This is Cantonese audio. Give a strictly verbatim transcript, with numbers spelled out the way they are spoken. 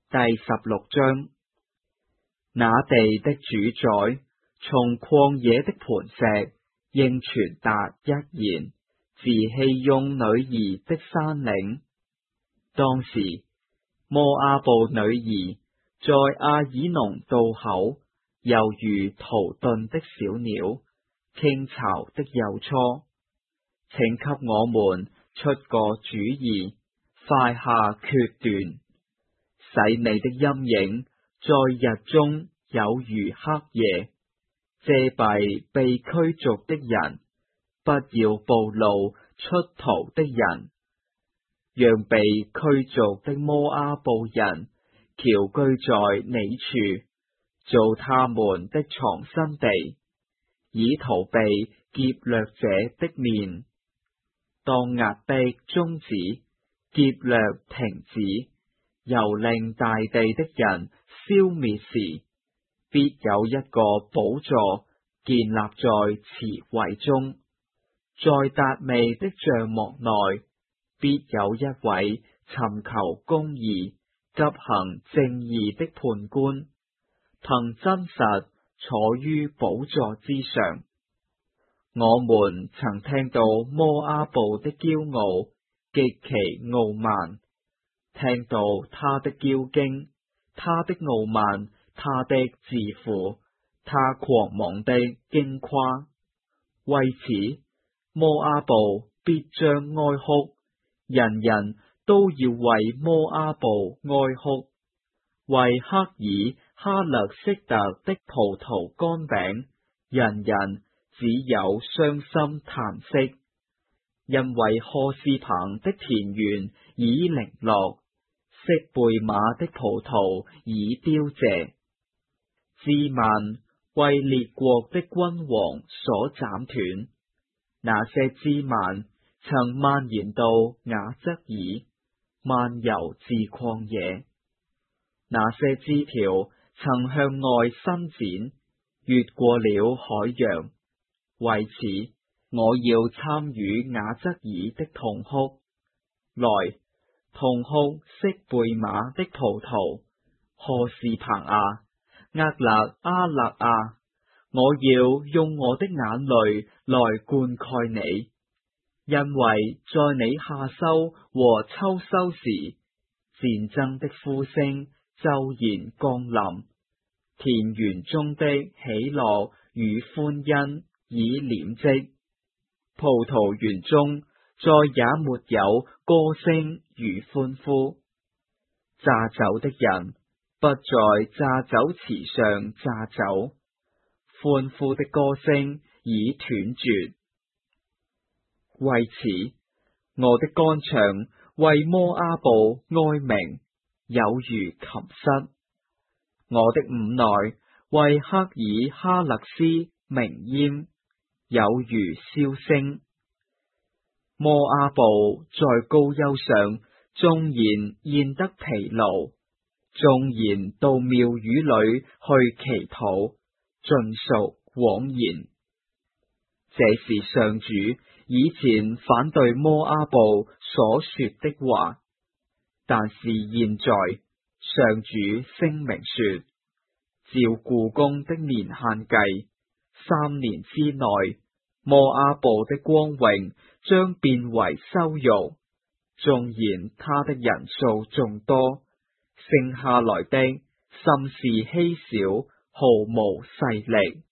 第十六章。那地的主宰，從曠野的磐石，應傳達一言，自熙雍女兒的山嶺。當時，摩阿布女兒在阿爾農渡口，猶如逃遁的小鳥，傾巢的幼雛。請給我們出個主意，快下決斷，使你的陰影在日中有如黑夜，遮蔽被驅逐的人，不要暴露出逃的人，讓被驅逐的摩阿布人僑居在你處，做他們的藏身地，以逃避劫掠者的面。當壓迫終止，劫掠停止，蹂躪大地的人消滅時，必有一個寶座建立在慈惠中，在達味的帳幕內，必有一位尋求公義、執行正義的判官，憑真實坐於寶座之上。我們曾聽到摩阿布的驕傲，極其傲慢，聽到他的驕矜，他的傲慢，他的自負，他狂妄的矜誇。為此，摩阿布必將哀哭，人人都要為摩阿布哀哭，為赫爾哈勒色特的葡萄乾餅，人人只有傷心嘆息，因為何士彭的田園已零落，色貝馬的葡萄已凋謝。枝蔓為列國的君王所斬斷，那些枝蔓曾蔓延到雅則爾，漫遊至曠野。那些枝條曾向外伸展，越過了海洋。為此，我要參與雅則爾的痛哭，來，痛哭色貝馬的葡萄，何士彭啊，厄勒阿勒啊，我要用我的眼淚來灌溉你，因為在你夏收和秋收時，戰爭的呼聲驟然降臨，田園中的喜樂與歡欣已斂跡，葡萄園中再也沒有歌聲與歡呼。榨酒的人不在榨酒池上榨酒，歡呼的歌聲已斷絕。為此，我的肝腸為摩阿布哀鳴，有如琴瑟；我的五內為赫爾哈勒斯鳴咽，有如簫聲。摩阿布在高丘上縱然現得疲勞，縱然到廟宇裏去祈禱，盡屬枉然。這是上主以前反對摩阿布所說的話，但是現在上主聲明說，照雇工的年限計，三年之內，摩阿布的光榮將變為羞辱。縱然他的人數眾多，剩下來的甚是稀少，毫無勢力。